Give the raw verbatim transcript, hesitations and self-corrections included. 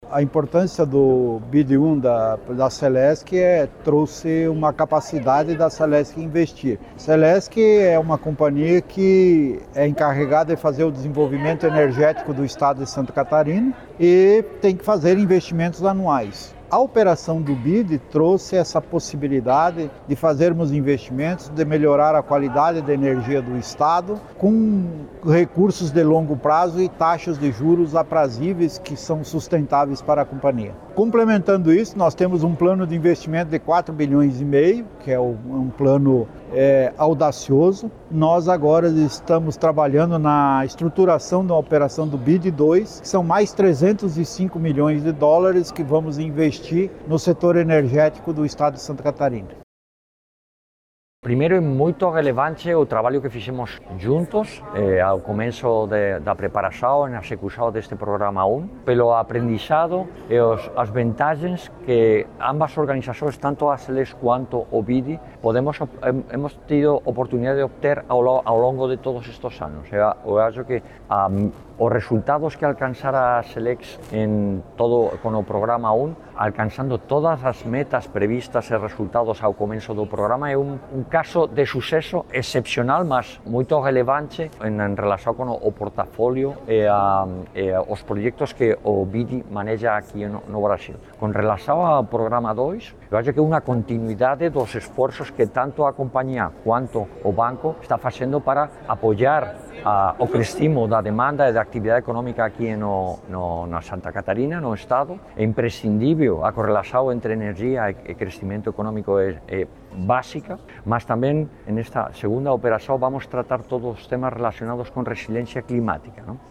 A importância do B I D um da, da Celesc é, trouxe uma capacidade da Celesc investir. A Celesc é uma companhia que é encarregada de fazer o desenvolvimento energético do estado de Santa Catarina e tem que fazer investimentos anuais. A operação do B I D trouxe essa possibilidade de fazermos investimentos, de melhorar a qualidade da energia do estado com recursos de longo prazo e taxas de juros aprazíveis que são sustentáveis para a companhia. Complementando isso, nós temos um plano de investimento de quatro bilhões e meio, que é um plano é, audacioso. Nós agora estamos trabalhando na estruturação da operação do B I D dois, que são mais trezentos e cinco milhões de dólares que vamos investir no setor energético do estado de Santa Catarina. Primeiro, é muito relevante o trabalho que fizemos juntos eh, ao começo de, da preparação e na execução deste programa um, pelo aprendizado e os, as vantagens que ambas organizações, tanto a Celesc quanto o B I D, podemos, hemos tido oportunidade de obter ao, ao longo de todos estes anos. Eu, eu acho que um, os resultados que alcançara a Celesc en todo con o programa um, alcanzando todas as metas previstas e resultados ao começo do programa, é un, un caso de suceso excepcional, mas muito relevante en, en relación con o, o portafolio e, a, e a, os proxectos que o B I D maneja aquí no, no Brasil. Con relación ao programa dois, eu acho que é unha continuidade dos esforzos que tanto a compañía quanto o banco está facendo para apoiar a, o crecimo da demanda e da actividade económica aquí no, no, na Santa Catarina, no estado. É imprescindível a correlación entre energía e, e crecimento económico é, é básica, mas tamén en esta segunda operación vamos tratar todos os temas relacionados con resiliencia climática, ¿no?